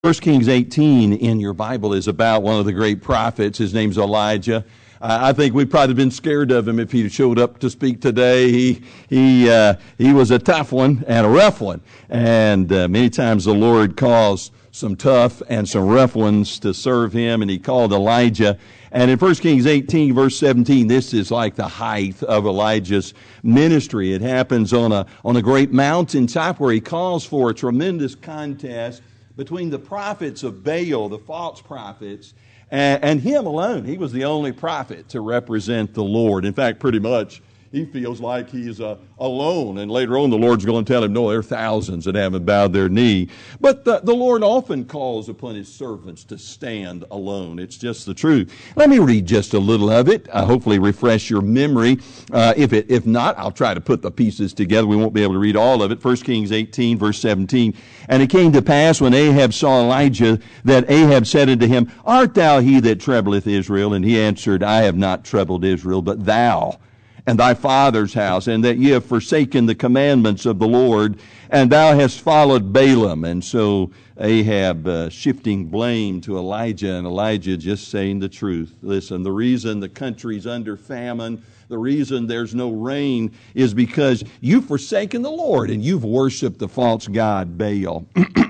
First Kings 18 in your Bible is about one of the great prophets. His name's Elijah. I think we'd probably been scared of him if he showed up to speak today. He was a tough one and a rough one. And many times the Lord calls some tough and some rough ones to serve him, and he called Elijah. And in 1 Kings 18, verse 17, this is like the height of Elijah's ministry. It happens on a great mountaintop where he calls for a tremendous contest between the prophets of Baal, the false prophets, and him alone. He was the only prophet to represent the Lord. In fact, pretty much, he feels like he's alone. And later on, the Lord's going to tell him, no, there are thousands that haven't bowed their knee. But the Lord often calls upon his servants to stand alone. It's just the truth. Let me read just a little of it, hopefully refresh your memory. If not, I'll try to put the pieces together. We won't be able to read all of it. 1 Kings 18, verse 17. And it came to pass when Ahab saw Elijah that Ahab said unto him, Art thou he that troubleth Israel? And he answered, I have not troubled Israel, but thou and thy father's house, and that ye have forsaken the commandments of the Lord, and thou hast followed Balaam. And so Ahab shifting blame to Elijah, and Elijah just saying the truth. Listen, the reason the country's under famine, the reason there's no rain is because you've forsaken the Lord, and you've worshiped the false god Baal.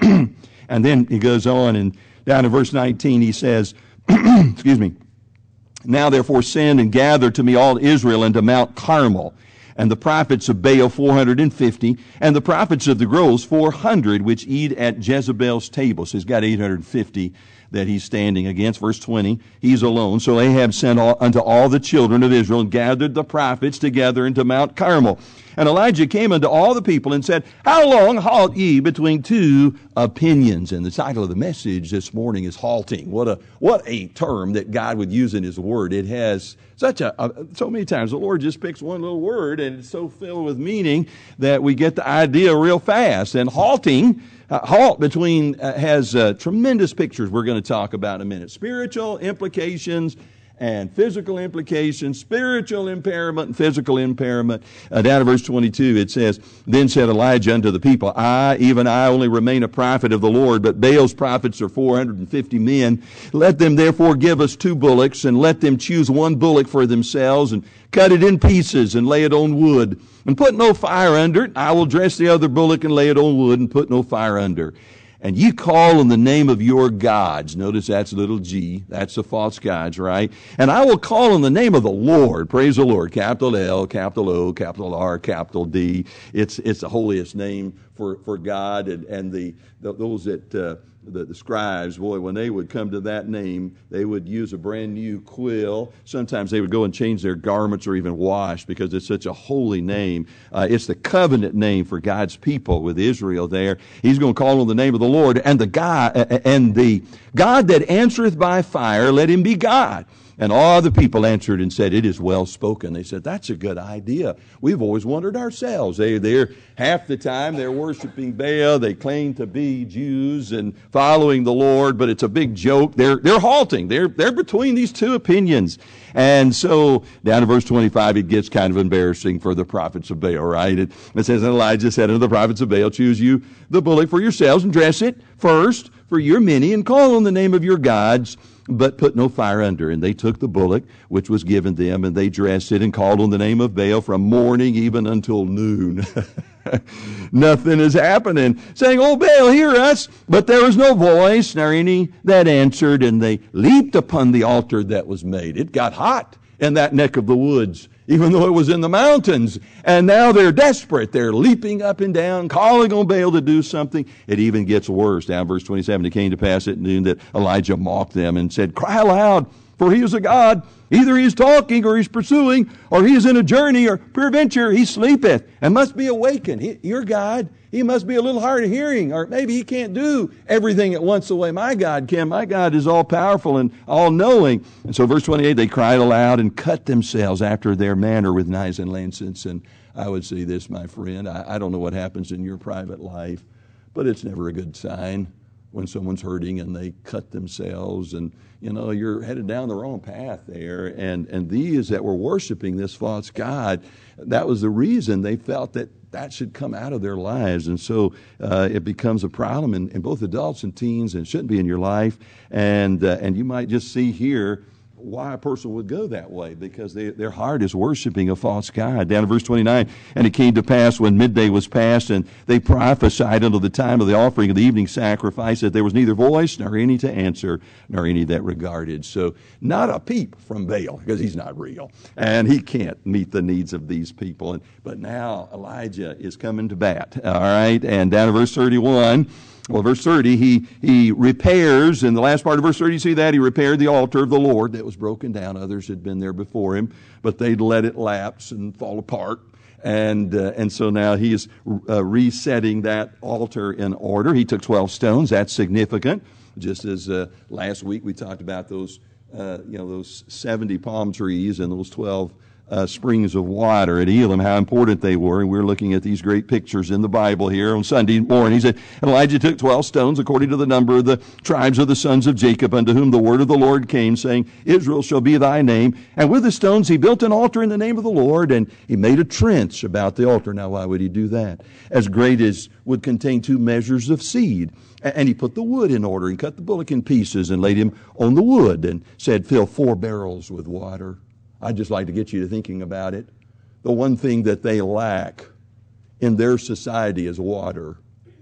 And then he goes on, and down in verse 19 he says, excuse me, Now therefore send and gather to me all Israel unto Mount Carmel, and the prophets of Baal 450, and the prophets of the groves 400, which eat at Jezebel's table. So he's got 850 that he's standing against. Verse 20, he's alone. So Ahab sent unto all the children of Israel, and gathered the prophets together into Mount Carmel. And Elijah came unto all the people and said, How long halt ye between two opinions? And the title of the message this morning is halting. What a term that God would use in his word. It has so many times the Lord just picks one little word, and it's so filled with meaning that we get the idea real fast. And halting, halt between has tremendous pictures we're going to talk about in a minute. Spiritual implications and physical implications, spiritual impairment and physical impairment. Down in verse 22 it says, Then said Elijah unto the people, even I only remain a prophet of the Lord, but Baal's prophets are 450 men. Let them therefore give us 2 bullocks, and let them choose 1 bullock for themselves, and cut it in pieces, and lay it on wood, and put no fire under it. I will dress the other bullock, and lay it on wood, and put no fire under. And ye call on the name of your gods. Notice that's little g. That's the false gods, right? And I will call on the name of the Lord. Praise the Lord. Capital L, capital O, capital R, capital D. It's the holiest name for God. And those that the scribes, boy, when they would come to that name, they would use a brand new quill. Sometimes they would go and change their garments or even wash, because it's such a holy name. It's the covenant name for God's people with Israel there. He's going to call on the name of the Lord, and the God that answereth by fire, let him be God. And all the people answered and said, It is well spoken. They said, That's a good idea. We've always wondered ourselves. They're half the time they're worshiping Baal. They claim to be Jews and following the Lord, but it's a big joke. They're halting. They're between these two opinions. And so down in verse 25, it gets kind of embarrassing for the prophets of Baal, right? It says, And Elijah said unto the prophets of Baal, Choose you the bullock for yourselves, and dress it first for your many, and call on the name of your gods, but put no fire under. And they took the bullock which was given them, and they dressed it, and called on the name of Baal from morning even until noon. Nothing is happening, saying, Oh, Baal, hear us. But there was no voice, nor any that answered, and they leaped upon the altar that was made. It got hot in that neck of the woods, even though it was in the mountains. And now they're desperate. They're leaping up and down, calling on Baal to do something. It even gets worse. Down verse 27, it came to pass at noon that Elijah mocked them and said, Cry aloud, for he is a god. Either he is talking, or he's pursuing, or he is in a journey, or peradventure he sleepeth, and must be awakened. Your God, he must be a little hard of hearing, or maybe he can't do everything at once the way my God can. My God is all powerful and all knowing. And so verse 28, they cried aloud and cut themselves after their manner with knives and lancets. And I would say this, my friend, I don't know what happens in your private life, but it's never a good sign when someone's hurting and they cut themselves, and you're headed down the wrong path there. And these that were worshiping this false god, that was the reason they felt that that should come out of their lives. And so it becomes a problem in both adults and teens, and it shouldn't be in your life. And you might just see here why a person would go that way, because their heart is worshiping a false god. Down in verse 29, and it came to pass when midday was past, and they prophesied until the time of the offering of the evening sacrifice, that there was neither voice nor any to answer, nor any that regarded. So not a peep from Baal, because he's not real, and he can't meet the needs of these people. But now Elijah is coming to bat. All right, and down in verse 31. Well, verse 30, he repairs, in the last part of verse 30, you see that? He repaired the altar of the Lord that was broken down. Others had been there before him, but they'd let it lapse and fall apart. And so now he is resetting that altar in order. He took 12 stones. That's significant. Just as last week we talked about those 70 palm trees and those 12 springs of water at Elim, how important they were. And we're looking at these great pictures in the Bible here on Sunday morning. He said, Elijah took 12 stones according to the number of the tribes of the sons of Jacob, unto whom the word of the Lord came, saying, Israel shall be thy name. And with the stones he built an altar in the name of the Lord, and he made a trench about the altar. Now, why would he do that? As great as would contain 2 measures of seed. And he put the wood in order, and cut the bullock in pieces, and laid him on the wood, and said, fill 4 barrels with water. I'd just like to get you to thinking about it. The one thing that they lack in their society is water.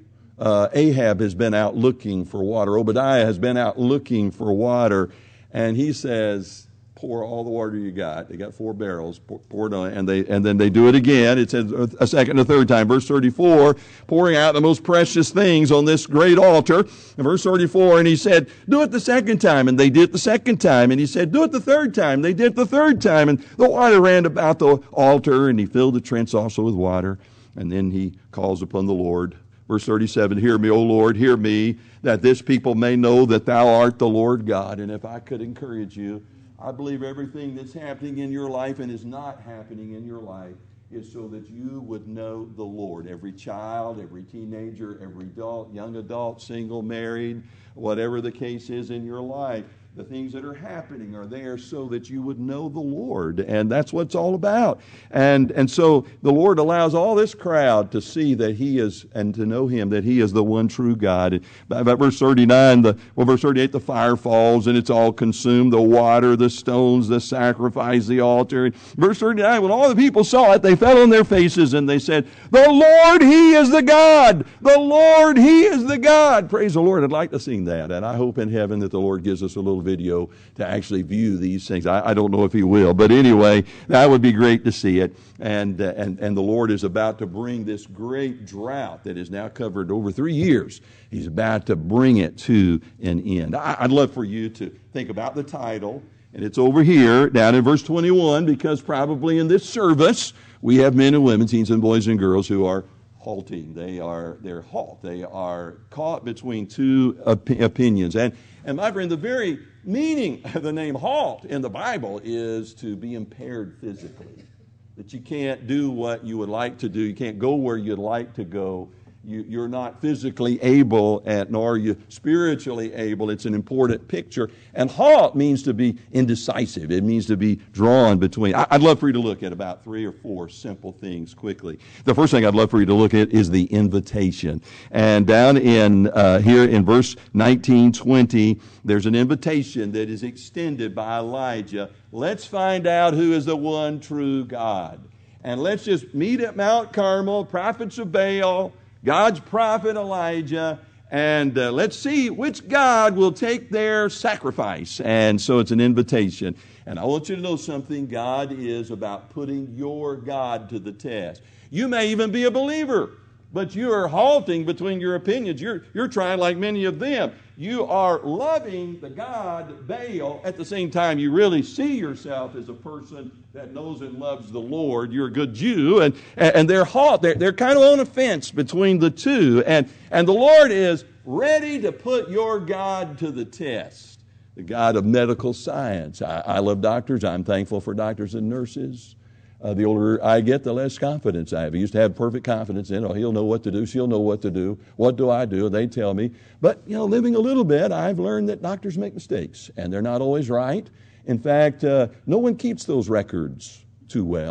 Ahab has been out looking for water. Obadiah has been out looking for water. And he says, pour all the water you got. They got 4 barrels. Pour it on, and then they do it again. It says a second and a third time. Verse 34, pouring out the most precious things on this great altar. In verse 34, and he said, do it the second time. And they did it the second time. And he said, do it the third time. They did it the third time. And the water ran about the altar, and he filled the trench also with water. And then he calls upon the Lord. Verse 37, hear me, O Lord, hear me, that this people may know that thou art the Lord God. And if I could encourage you, I believe everything that's happening in your life and is not happening in your life is so that you would know the Lord. Every child, every teenager, every adult, young adult, single, married, whatever the case is in your life, the things that are happening are there so that you would know the Lord. And that's what it's all about. And so the Lord allows all this crowd to see that He is, and to know Him, that He is the one true God. By verse 39, verse 38, the fire falls and it's all consumed. The water, the stones, the sacrifice, the altar. And verse 39, when all the people saw it, they fell on their faces and they said, the Lord, He is the God. The Lord, He is the God. Praise the Lord. I'd like to sing that. And I hope in heaven that the Lord gives us a little video to actually view these things. I don't know if He will, but anyway, that would be great to see it. And the Lord is about to bring this great drought that is now covered over 3 years. He's about to bring it to an end. I'd love for you to think about the title, and it's over here down in verse 21, because probably in this service we have men and women, teens and boys and girls, who are halting. They're halt. They are caught between 2 opinions. And my friend, the very meaning of the name halt in the Bible is to be impaired physically. That you can't do what you would like to do. You can't go where you'd like to go. You're not physically able, nor are you spiritually able. It's an important picture. And halt means to be indecisive. It means to be drawn between. I'd love for you to look at about 3 or 4 simple things quickly. The first thing I'd love for you to look at is the invitation. And down in here in verse 19, 20, there's an invitation that is extended by Elijah. Let's find out who is the one true God. And let's just meet at Mount Carmel, prophets of Baal, God's prophet Elijah, and let's see which God will take their sacrifice. And so it's an invitation. And I want you to know something. God is about putting your God to the test. You may even be a believer, but you are halting between your opinions. You're trying like many of them. You are loving the God Baal. At the same time, you really see yourself as a person that knows and loves the Lord. You're a good Jew, and they're halt. They're kind of on a fence between the two. And the Lord is ready to put your God to the test. The God of medical science. I love doctors. I'm thankful for doctors and nurses. The older I get, the less confidence I have. I used to have perfect confidence in, he'll know what to do, she'll know what to do. What do I do? They tell me. But, living a little bit, I've learned that doctors make mistakes, and they're not always right. In fact, no one keeps those records too well.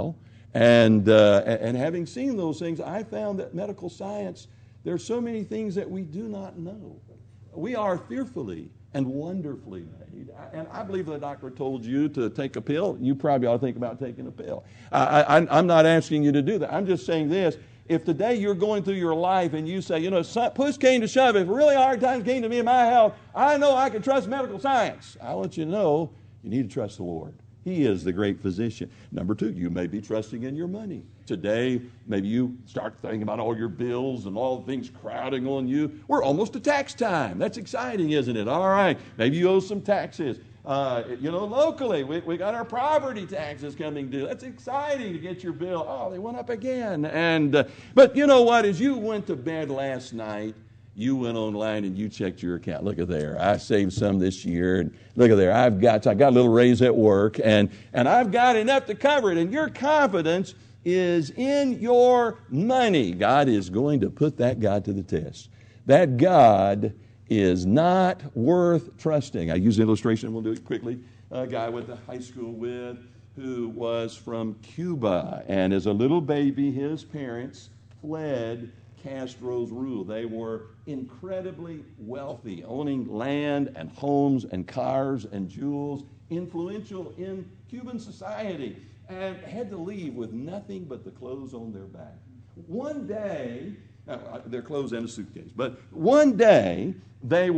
And having seen those things, I found that medical science, there are so many things that we do not know. We are fearfully and wonderfully made. And I believe the doctor told you to take a pill. You probably ought to think about taking a pill. I'm not asking you to do that. I'm just saying this. If today you're going through your life and you say, push came to shove, if really hard times came to me in my health, I know I can trust medical science. I want you to know you need to trust the Lord. He is the great physician. Number two, you may be trusting in your money. Today, maybe you start thinking about all your bills and all the things crowding on you. We're almost to tax time. That's exciting, isn't it? All right, maybe you owe some taxes. Locally, we got our property taxes coming due. That's exciting to get your bill. Oh, they went up again. But you know what? As you went to bed last night, you went online and you checked your account. Look at there. I saved some this year. And look at there. I got a little raise at work. And I've got enough to cover it. And your confidence is in your money. God is going to put that God to the test. That God is not worth trusting. I use an illustration. We'll do it quickly. A guy I went to high school with who was from Cuba. And as a little baby, his parents fled Castro's rule. They were incredibly wealthy, owning land and homes and cars and jewels, influential in Cuban society, and had to leave with nothing but the clothes on their back. One day, their clothes and a suitcase, but one day their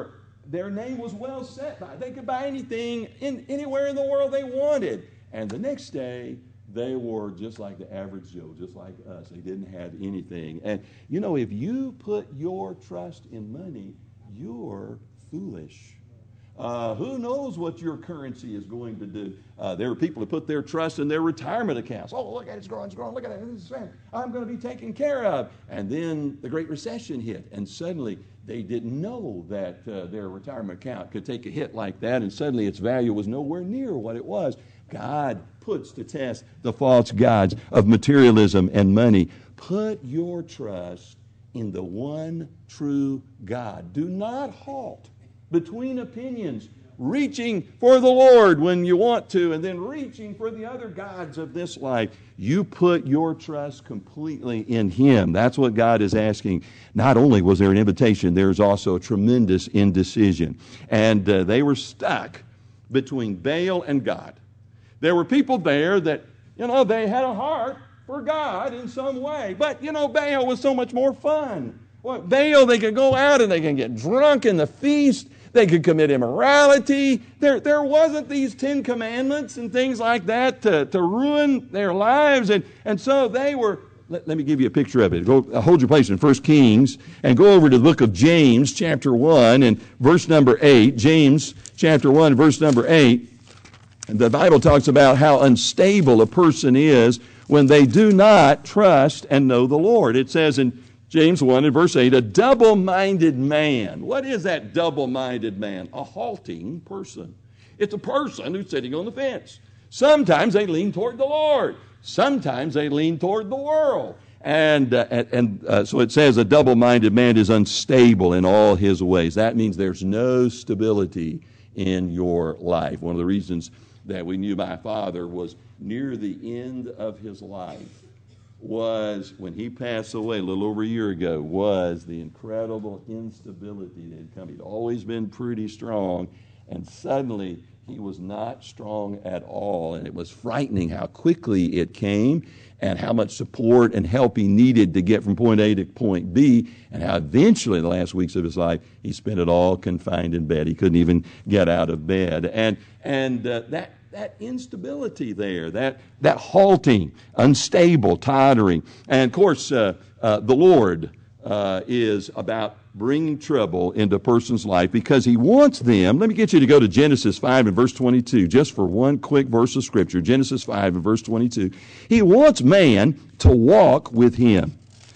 name was well set by. They could buy anything anywhere in the world they wanted. And the next day, they were just like the average Joe, just like us. They didn't have anything. And, if you put your trust in money, you're foolish. Who knows what your currency is going to do? There are people who put their trust in their retirement accounts. Oh, look at it, it's growing. Look at it, I'm going to be taken care of. And then the Great Recession hit, and suddenly they didn't know that their retirement account could take a hit like that, and suddenly its value was nowhere near what it was. God puts to test the false gods of materialism and money. Put your trust in the one true God. Do not halt between opinions, reaching for the Lord when you want to, and then reaching for the other gods of this life. You put your trust completely in Him. That's what God is asking. Not only was there an invitation, there's also a tremendous indecision. And they were stuck between Baal and God. There were people there that, they had a heart for God in some way. But, Baal was so much more fun. Well, Baal, they could go out and they can get drunk in the feast. They could commit immorality. There wasn't these 10 commandments and things like that to ruin their lives. And so they were, let me give you a picture of it. Hold your place in 1 Kings and go over to the book of James, chapter 1 and verse number 8. James, chapter 1, verse number 8. The Bible talks about how unstable a person is when they do not trust and know the Lord. It says in James 1 and verse 8, a double-minded man. What is that double-minded man? A halting person. It's a person who's sitting on the fence. Sometimes they lean toward the Lord. Sometimes they lean toward the world. And so it says a double-minded man is unstable in all his ways. That means there's no stability in your life. One of the reasons that we knew my father was near the end of his life was, when he passed away a little over a year ago, was the incredible instability that had come. He'd always been pretty strong, and suddenly he was not strong at all, and it was frightening how quickly it came and how much support and help he needed to get from point A to point B, and how eventually in the last weeks of his life he spent it all confined in bed. He couldn't even get out of bed. And that instability there, that halting, unstable, tottering. And of course, the Lord is about bringing trouble into a person's life because He wants them. Let me get you to go to Genesis 5 and verse 22, just for one quick verse of Scripture. Genesis 5 and verse 22. He wants man to walk with Him.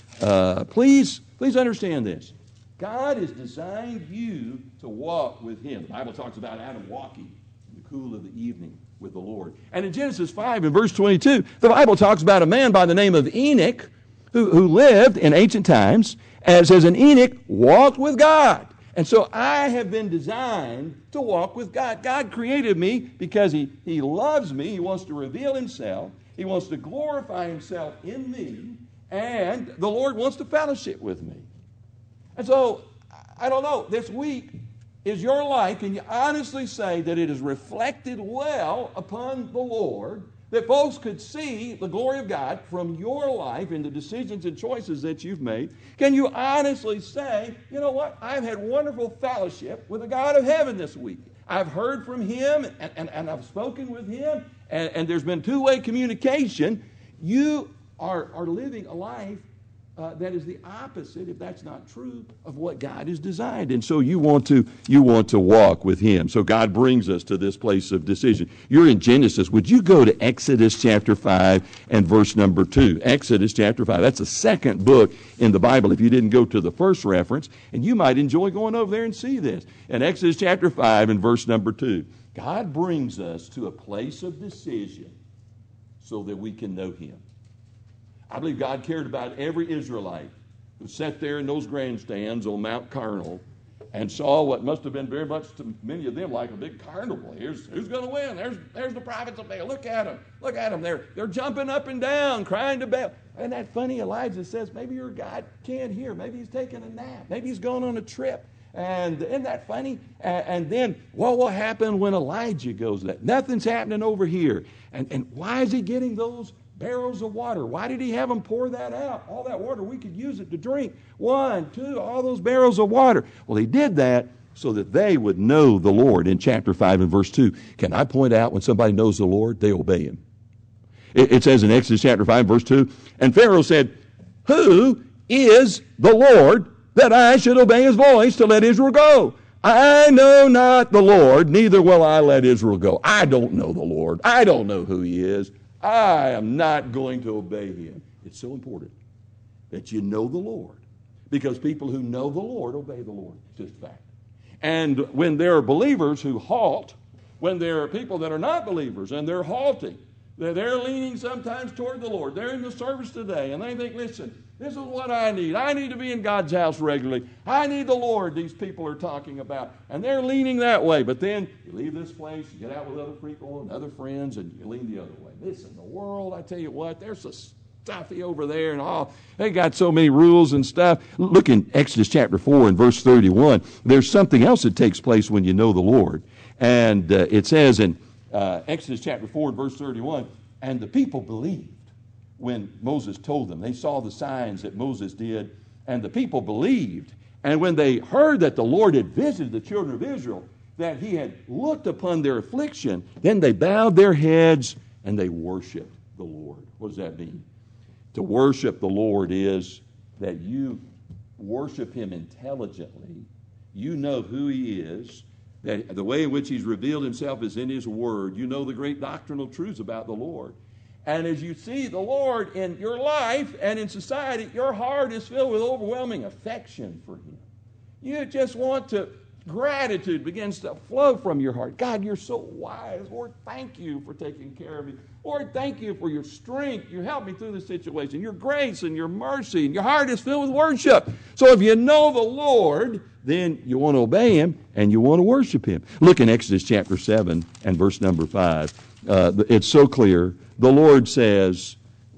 Please understand this. God has designed you to walk with Him. The Bible talks about Adam walking in the cool of the evening with the Lord. And in Genesis 5 and verse 22, the Bible talks about a man by the name of Enoch who lived in ancient times, and it says, and Enoch walked with God. And so I have been designed to walk with God. God created me because He loves me. He wants to reveal Himself. He wants to glorify himself in me, and the Lord wants to fellowship with me. And so, I don't know, this week, is your life, can you honestly say that it is reflected well upon the Lord, that folks could see the glory of God from your life and the decisions and choices that you've made? Can you honestly say, you know what, I've had wonderful fellowship with the God of heaven this week. I've heard from him, and I've spoken with him, and there's been two-way communication. You are living a life that is the opposite, if that's not true, of what God has designed. And so you want to walk with him. So God brings us to this place of decision. You're in Genesis. Would you go to Exodus chapter 5 and verse number 2? Exodus chapter 5. That's the second book in the Bible if you didn't go to the first reference. And you might enjoy going over there and see this. In Exodus chapter 5 and verse number 2, God brings us to a place of decision so that we can know him. I believe God cared about every Israelite who sat there in those grandstands on Mount Carmel and saw what must have been very much to many of them like a big carnival. Who's going to win? There's the prophets up there. Look at them. Look at them. They're jumping up and down, crying to Baal. And that funny Elijah says, maybe your God can't hear. Maybe he's taking a nap. Maybe he's going on a trip. And isn't that funny? And then what will happen when Elijah goes there? Nothing's happening over here. And why is he getting those barrels of water? Why did he have them pour that out? All that water, we could use it to drink. 1, 2, all those barrels of water. Well, he did that so that they would know the Lord in chapter 5 and verse 2. Can I point out when somebody knows the Lord, they obey him? It says in Exodus chapter 5 verse 2, and Pharaoh said, who is the Lord that I should obey his voice to let Israel go? I know not the Lord, neither will I let Israel go. I don't know the Lord. I don't know who he is. I am not going to obey him. It's so important that you know the Lord, because people who know the Lord obey the Lord. It's just a fact. And when there are believers who halt, when there are people that are not believers and they're halting, they're leaning sometimes toward the Lord. They're in the service today and they think, listen, this is what I need. I need to be in God's house regularly. I need the Lord these people are talking about. And they're leaning that way. But then you leave this place, you get out with other people and other friends, and you lean the other way. Listen, the world, I tell you what, there's so stuffy over there, and they got so many rules and stuff. Look in Exodus chapter 4 and verse 31. There's something else that takes place when you know the Lord. And it says in Exodus chapter 4 and verse 31, and the people believed when Moses told them. They saw the signs that Moses did, and the people believed. And when they heard that the Lord had visited the children of Israel, that he had looked upon their affliction, then they bowed their heads and they worshiped the Lord. What does that mean? To worship the Lord is that you worship him intelligently. You know who he is, that the way in which he's revealed himself is in his word. You know the great doctrinal truths about the Lord. And as you see the Lord in your life and in society, your heart is filled with overwhelming affection for him. You just want to, gratitude begins to flow from your heart. God, you're so wise. Lord, thank you for taking care of me. Lord, thank you for your strength. You helped me through this situation. Your grace and your mercy, and your heart is filled with worship. So if you know the Lord, then you want to obey him and you want to worship him. Look in Exodus chapter 7 and verse number 5. It's so clear. The Lord says,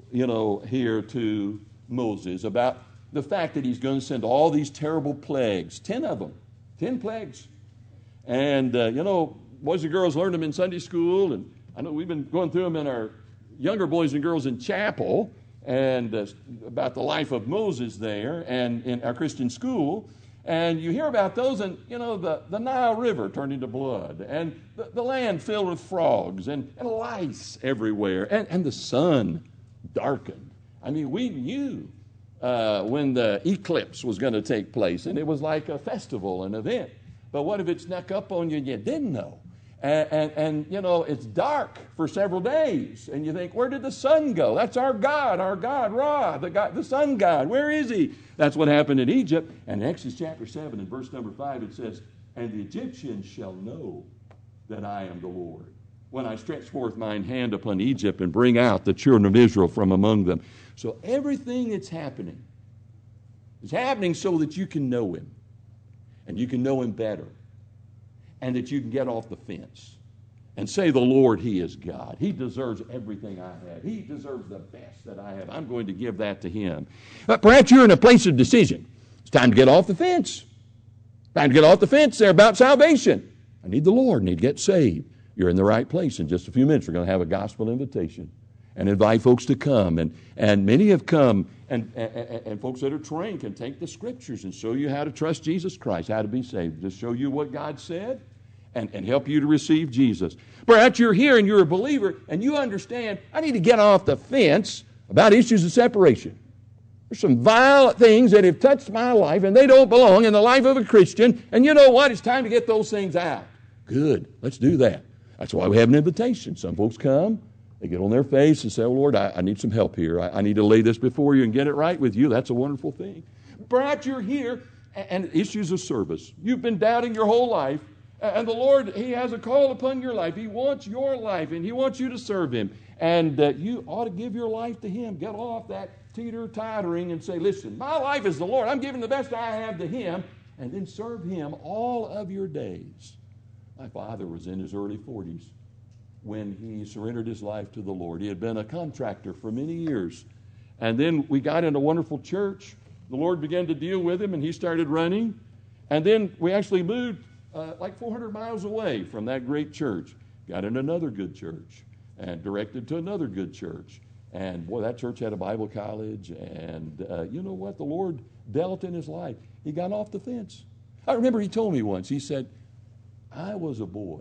here to Moses about the fact that he's going to send all these terrible plagues, 10 of them, 10 plagues. And, boys and girls learned them in Sunday school, and I know we've been going through them in our younger boys and girls in chapel, and about the life of Moses there, and in our Christian school. And you hear about those, and, the Nile River turned into blood, and the land filled with frogs, and lice everywhere, and the sun darkened. I mean, we knew when the eclipse was going to take place, and it was like a festival, an event. But what if it snuck up on you and you didn't know? And it's dark for several days, and you think, where did the sun go? That's our God, Ra, the sun God. Where is he? That's what happened in Egypt. And in Exodus chapter 7 and verse number 5, it says, and the Egyptians shall know that I am the Lord, when I stretch forth mine hand upon Egypt and bring out the children of Israel from among them. So everything that's happening is happening so that you can know him, and you can know him better, and that you can get off the fence. and say, the Lord, He is God. He deserves everything I have. He deserves the best that I have. I'm going to give that to Him. But perhaps you're in a place of decision. It's time to get off the fence. Time to get off the fence there about salvation. I need the Lord. I need to get saved. You're in the right place. In just a few minutes, we're going to have a gospel invitation and invite folks to come. And many have come, and folks that are trained can take the Scriptures and show you how to trust Jesus Christ, how to be saved, just show you what God said and help you to receive Jesus. Perhaps you're here and you're a believer and you understand, I need to get off the fence about issues of separation. There's some vile things that have touched my life and they don't belong in the life of a Christian. And you know what? It's time to get those things out. Good. Let's do that. That's why we have an invitation. Some folks come, they get on their face and say, oh, Lord, I need some help here. I need to lay this before you and get it right with you. That's a wonderful thing. Perhaps you're here and issues of service. You've been doubting your whole life. And the Lord, He has a call upon your life. He wants your life, and He wants you to serve Him. And you ought to give your life to Him. Get off that teeter-tottering and say, listen, my life is the Lord. I'm giving the best I have to Him. And then serve Him all of your days. My father was in his early 40s when he surrendered his life to the Lord. He had been a contractor for many years. And then we got in a wonderful church. The Lord began to deal with him, and he started running. And then we actually moved like 400 miles away from that great church. Got in another good church and directed to another good church. And boy, that church had a Bible college. And you know what? The Lord dealt in his life. He got off the fence. I remember he told me once, he said, I was a boy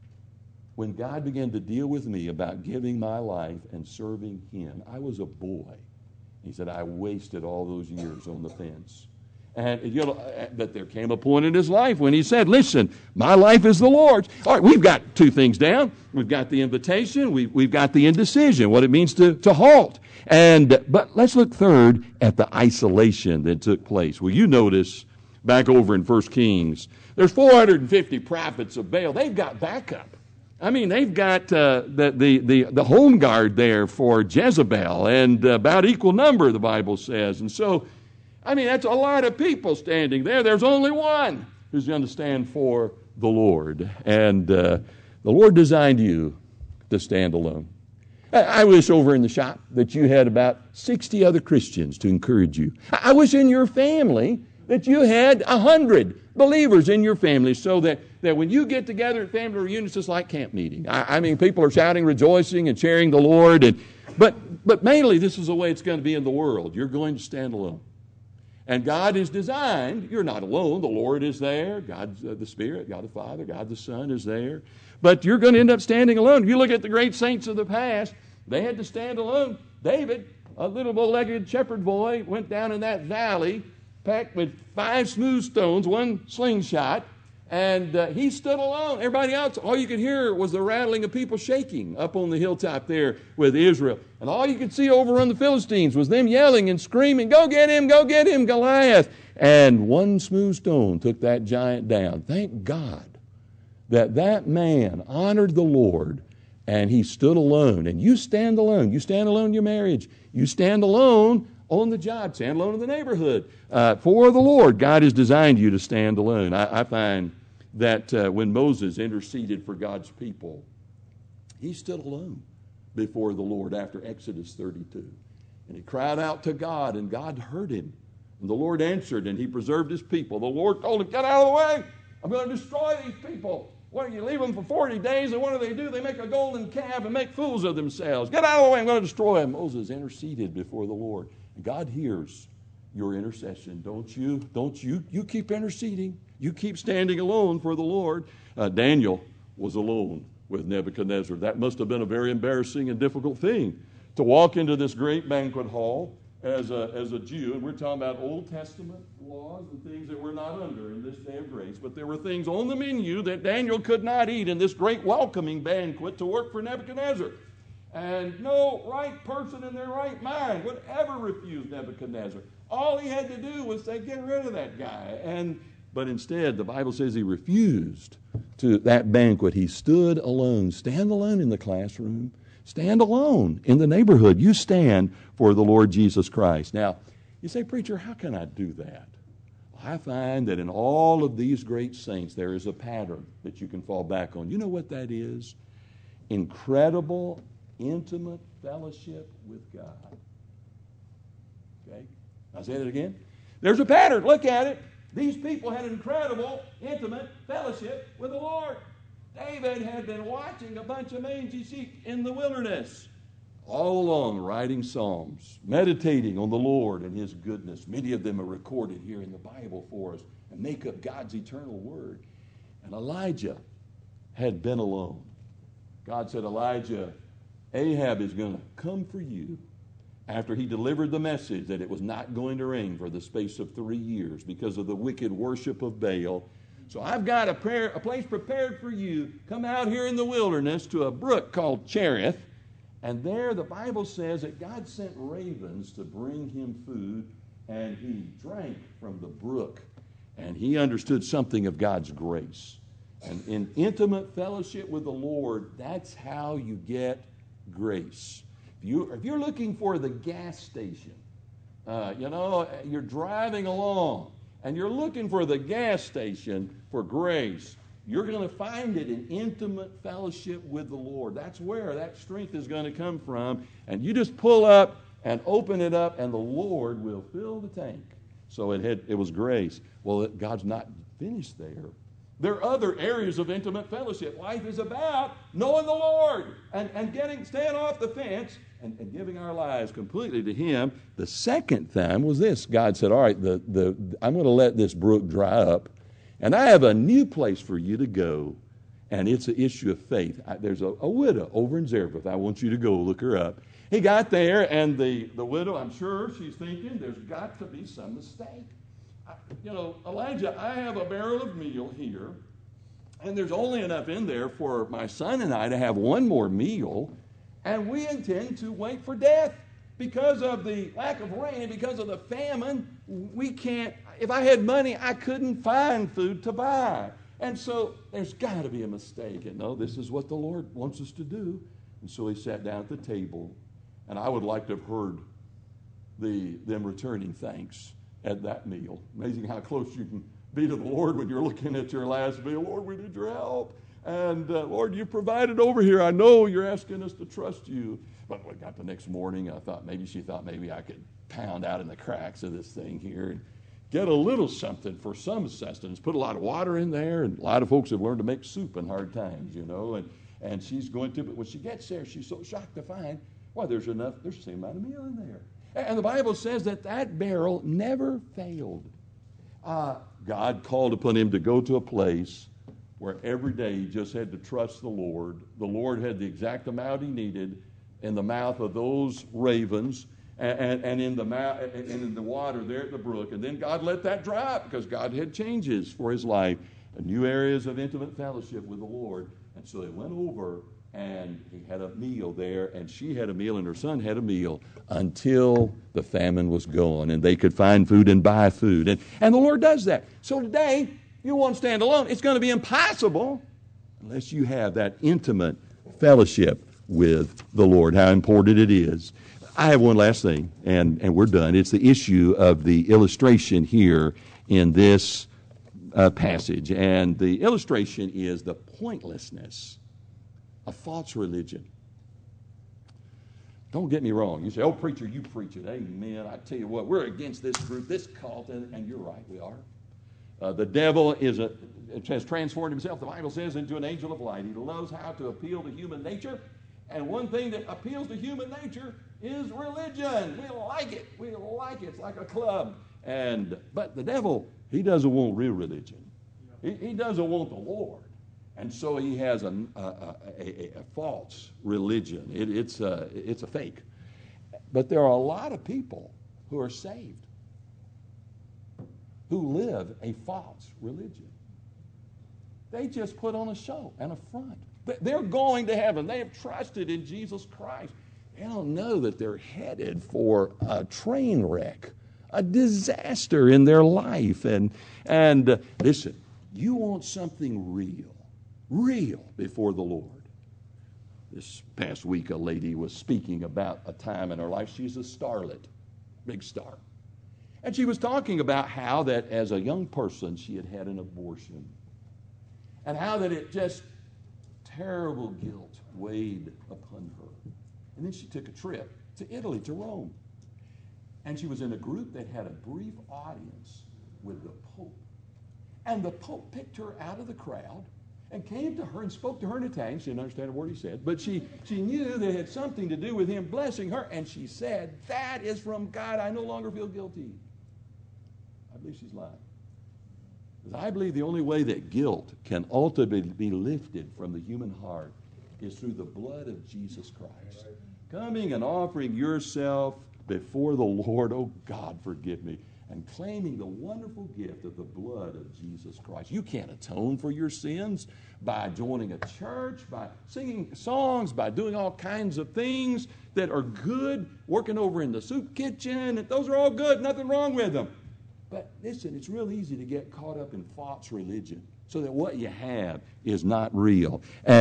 when God began to deal with me about giving my life and serving Him. I was a boy. He said, I wasted all those years on the fence. And you know, but there came a point in his life when he said, listen, my life is the Lord's. All right, we've got two things down. We've got the invitation. We've got the indecision, what it means to halt. But let's look third at the isolation that took place. Well, you notice back over in 1 Kings, there's 450 prophets of Baal. They've got backup. I mean, they've got the home guard there for Jezebel, and about equal number, the Bible says. And so, I mean, that's a lot of people standing there. There's only one who's going to stand for the Lord. And the Lord designed you to stand alone. I wish over in the shop that you had about 60 other Christians to encourage you. I wish in your family that you had 100 believers in your family, so that when you get together at family reunions, it's like camp meeting. I mean, people are shouting, rejoicing, and cheering the Lord. But mainly, this is the way it's going to be in the world. You're going to stand alone. And God is designed, you're not alone. The Lord is there. God the Spirit, God the Father, God the Son is there. But you're going to end up standing alone. If you look at the great saints of the past, they had to stand alone. David, a little bow-legged shepherd boy, went down in that valley packed with 5 smooth stones, 1 slingshot, and he stood alone. Everybody else, all you could hear was the rattling of people shaking up on the hilltop there with Israel. And all you could see over on the Philistines was them yelling and screaming, go get him, Goliath. And 1 smooth stone took that giant down. Thank God that man honored the Lord and he stood alone. And you stand alone. You stand alone in your marriage. You stand alone on the job. Stand alone in the neighborhood. For the Lord, God has designed you to stand alone. I find that when Moses interceded for God's people, he stood alone before the Lord after Exodus 32. And he cried out to God, and God heard him. And the Lord answered, and he preserved his people. The Lord told him, get out of the way. I'm going to destroy these people. Why do you leave them for 40 days, and what do? They make a golden calf and make fools of themselves. Get out of the way, I'm going to destroy them. Moses interceded before the Lord. And God hears your intercession. Don't you? You keep interceding. You keep standing alone for the Lord. Daniel was alone with Nebuchadnezzar. That must have been a very embarrassing and difficult thing to walk into this great banquet hall as a Jew, and we're talking about Old Testament laws and things that we're not under in this day of grace, but there were things on the menu that Daniel could not eat in this great welcoming banquet to work for Nebuchadnezzar. And no right person in their right mind would ever refuse Nebuchadnezzar. All he had to do was say, get rid of that guy. But instead, the Bible says he refused to that banquet. He stood alone. Stand alone in the classroom. Stand alone in the neighborhood. You stand for the Lord Jesus Christ. Now, you say, preacher, how can I do that? I find that in all of these great saints, there is a pattern that you can fall back on. You know what that is? incredible, intimate fellowship with God. Okay? I'll say it again. There's a pattern. Look at it. These people had incredible, intimate fellowship with the Lord. David had been watching a bunch of mangy sheep in the wilderness, all along writing psalms, meditating on the Lord and His goodness. Many of them are recorded here in the Bible for us and make up God's eternal word. And Elijah had been alone. God said, Elijah, Ahab is going to come for you after he delivered the message that it was not going to rain for the space of 3 years because of the wicked worship of Baal. So I've got a place prepared for you. Come out here in the wilderness to a brook called Cherith. And there the Bible says that God sent ravens to bring him food, and he drank from the brook. And he understood something of God's grace. And in intimate fellowship with the Lord, that's how you get grace. If you're looking for the gas station, you're driving along and you're looking for the gas station for grace, you're going to find it in intimate fellowship with the Lord. That's where that strength is going to come from. And you just pull up and open it up, and the Lord will fill the tank. So it was grace. Well, God's not finished there. There are other areas of intimate fellowship. Life is about knowing the Lord and staying off the fence and giving our lives completely to Him. The second time was this. God said, all right, I'm going to let this brook dry up, and I have a new place for you to go, and it's an issue of faith. There's a widow over in Zarephath. I want you to go look her up. He got there, and the widow, I'm sure she's thinking, there's got to be some mistake. Elijah, I have a barrel of meal here, and there's only enough in there for my son and I to have one more meal, and we intend to wait for death. Because of the lack of rain, because of the famine, we can't, if I had money, I couldn't find food to buy. And so there's got to be a mistake. And no, this is what the Lord wants us to do. And so he sat down at the table, and I would like to have heard them returning thanks at that meal. Amazing how close you can be to the Lord when you're looking at your last meal. Lord, we need your help. And Lord, you provided over here. I know you're asking us to trust you. But when I got the next morning, she thought maybe I could pound out in the cracks of this thing here and get a little something for some sustenance. Put a lot of water in there, and a lot of folks have learned to make soup in hard times, and she's going to, but when she gets there, she's so shocked to find, there's the same amount of meal in there. And the Bible says that barrel never failed. God called upon him to go to a place where every day he just had to trust the Lord. The Lord had the exact amount he needed in the mouth of those ravens and in the water there at the brook. And then God let that dry up because God had changes for his life and new areas of intimate fellowship with the Lord. And so they went over, and he had a meal there, and she had a meal, and her son had a meal until the famine was gone, and they could find food and buy food. And the Lord does that. So today, if you want to stand alone, it's going to be impossible unless you have that intimate fellowship with the Lord, how important it is. I have one last thing, and we're done. It's the issue of the illustration here in this passage. And the illustration is the pointlessness of false religion. Don't get me wrong. You say, oh, preacher, you preach it. Amen. I tell you what, we're against this group, this cult, and you're right, we are. The devil has transformed himself, the Bible says, into an angel of light. He knows how to appeal to human nature. And one thing that appeals to human nature is religion. We like it. We like it. It's like a club. But the devil, he doesn't want real religion. He doesn't want the Lord. And so he has a false religion. It's a fake. But there are a lot of people who are saved who live a false religion. They just put on a show and a front. They're going to heaven. They have trusted in Jesus Christ. They don't know that they're headed for a train wreck, a disaster in their life. And listen, you want something real before the Lord. This past week, a lady was speaking about a time in her life. She's a starlet, big star. And she was talking about how that as a young person she had had an abortion. And how that it just terrible guilt weighed upon her. And then she took a trip to Italy, to Rome. And she was in a group that had a brief audience with the Pope. And the Pope picked her out of the crowd and came to her and spoke to her in Italian. She didn't understand a word he said, but she knew that it had something to do with him blessing her. And she said, "That is from God. I no longer feel guilty." I believe she's lying. Because I believe the only way that guilt can ultimately be lifted from the human heart is through the blood of Jesus Christ. Coming and offering yourself before the Lord, "Oh God, forgive me," and claiming the wonderful gift of the blood of Jesus Christ. You can't atone for your sins by joining a church, by singing songs, by doing all kinds of things that are good, working over in the soup kitchen. Those are all good, nothing wrong with them. But listen, it's real easy to get caught up in false religion so that what you have is not real.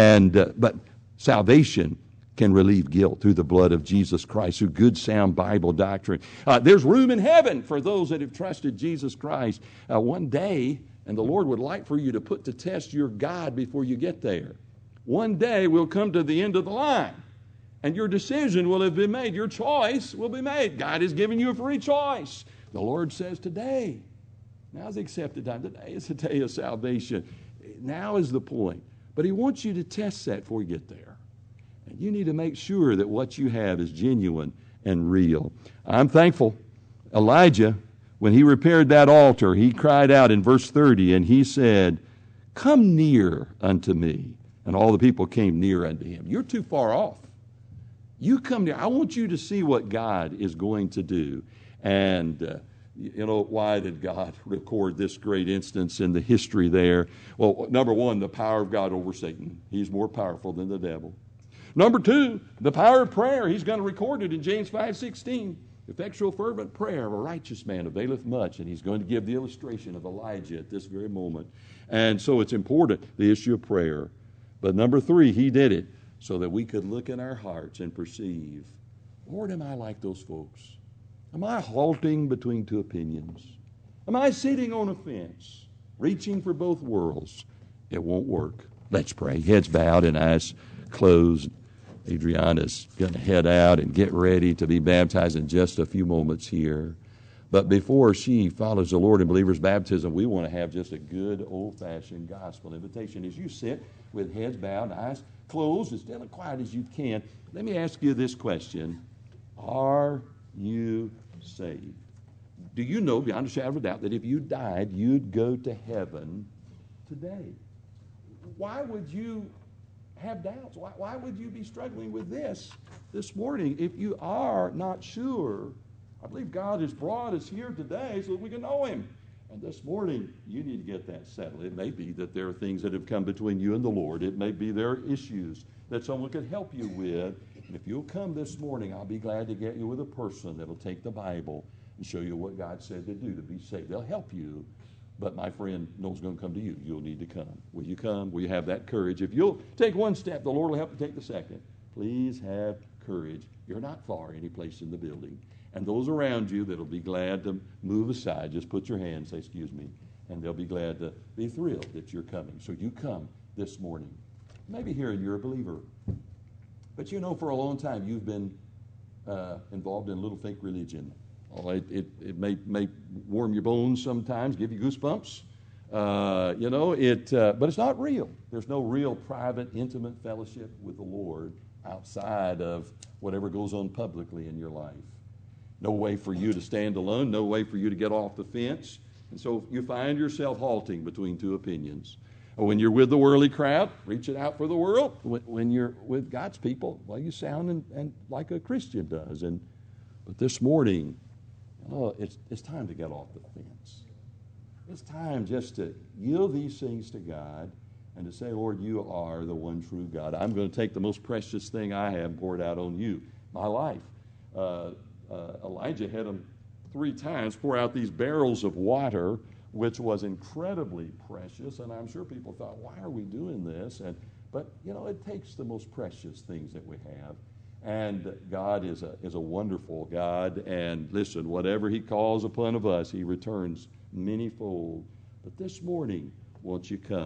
But salvation can relieve guilt through the blood of Jesus Christ, through good, sound Bible doctrine. There's room in heaven for those that have trusted Jesus Christ. One day, and the Lord would like for you to put to test your God before you get there. One day we'll come to the end of the line, and your decision will have been made. Your choice will be made. God has given you a free choice. The Lord says today, now's the accepted time. Today is the day of salvation. Now is the point. But He wants you to test that before you get there. And you need to make sure that what you have is genuine and real. I'm thankful. Elijah, when he repaired that altar, he cried out in verse 30, and he said, "Come near unto me." And all the people came near unto him. You're too far off. You come near. I want you to see what God is going to do. And why did God record this great instance in the history there? Well, number one, the power of God over Satan. He's more powerful than the devil. Number two, the power of prayer. He's going to record it in James 5:16. Effectual fervent prayer of a righteous man availeth much. And he's going to give the illustration of Elijah at this very moment. And so it's important, the issue of prayer. But number three, He did it so that we could look in our hearts and perceive, Lord, am I like those folks? Am I halting between two opinions? Am I sitting on a fence, reaching for both worlds? It won't work. Let's pray. Heads bowed and eyes closed. Adriana's going to head out and get ready to be baptized in just a few moments here. But before she follows the Lord in believer's baptism, we want to have just a good old-fashioned gospel invitation. As you sit with heads bowed and eyes closed, as still and quiet as you can, let me ask you this question. Are you saved? Do you know beyond a shadow of a doubt that if you died, you'd go to heaven today? Why would you have doubts? Why would you be struggling with this morning if you are not sure? I believe God has brought us here today so that we can know Him. And this morning, you need to get that settled. It may be that there are things that have come between you and the Lord. It may be there are issues that someone could help you with. And if you'll come this morning, I'll be glad to get you with a person that'll take the Bible and show you what God said to do to be saved. They'll help you. But my friend, no one's going to come to you. You'll need to come. Will you come? Will you have that courage? If you'll take one step, the Lord will help you take the second. Please have courage. You're not far any place in the building. And those around you that'll be glad to move aside, just put your hand and say, "Excuse me," and they'll be glad to be thrilled that you're coming. So you come this morning. Maybe here you're a believer. But for a long time you've been involved in little fake religion. It may warm your bones sometimes, give you goosebumps. But it's not real. There's no real private, intimate fellowship with the Lord outside of whatever goes on publicly in your life. No way for you to stand alone, no way for you to get off the fence. And so you find yourself halting between two opinions. When you're with the worldly crowd, reach it out for the world. When you're with God's people, well, you sound and like a Christian does. But this morning, it's time to get off the fence. It's time just to yield these things to God and to say, "Lord, you are the one true God. I'm going to take the most precious thing I have and pour it out on you, my life." Elijah had them 3 times pour out these barrels of water, which was incredibly precious. And I'm sure people thought, why are we doing this? But it takes the most precious things that we have. And God is a wonderful God. And listen, whatever He calls upon of us, He returns manyfold. But this morning, won't you come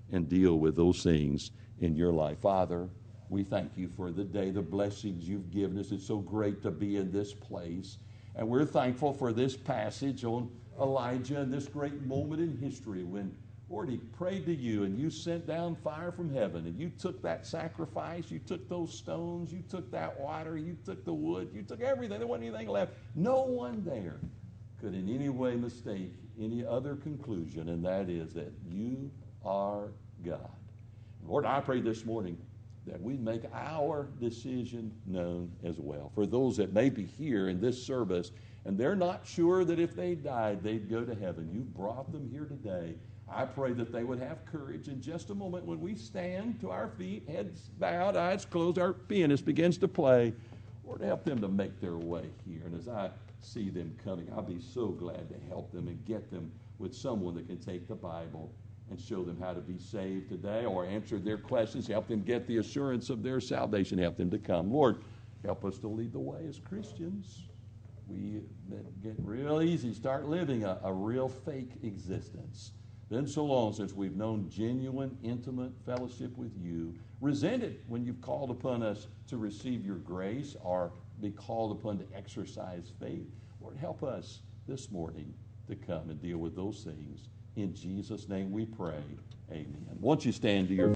and deal with those things in your life. Father, we thank you for the day, the blessings you've given us. It's so great to be in this place. And we're thankful for this passage on Elijah and this great moment in history when, Lord, he prayed to you and you sent down fire from heaven and you took that sacrifice, you took those stones, you took that water, you took the wood, you took everything. There wasn't anything left. No one there could in any way mistake any other conclusion, and that is that you are God. Lord, I pray this morning that we make our decision known as well. For those that may be here in this service and they're not sure that if they died they'd go to heaven, you've brought them here today. I pray that they would have courage. In just a moment, when we stand to our feet, heads bowed, eyes closed, our pianist begins to play, Lord, help them to make their way here. And as I see them coming, I'll be so glad to help them and get them with someone that can take the Bible and show them how to be saved today, or answer their questions, help them get the assurance of their salvation, help them to come. Lord, help us to lead the way as Christians. We get real easy, start living a real fake existence. Then so long since we've known genuine, intimate fellowship with you, resent it when you've called upon us to receive your grace or be called upon to exercise faith. Lord, help us this morning to come and deal with those things. In Jesus' name we pray. Amen. Won't you stand to your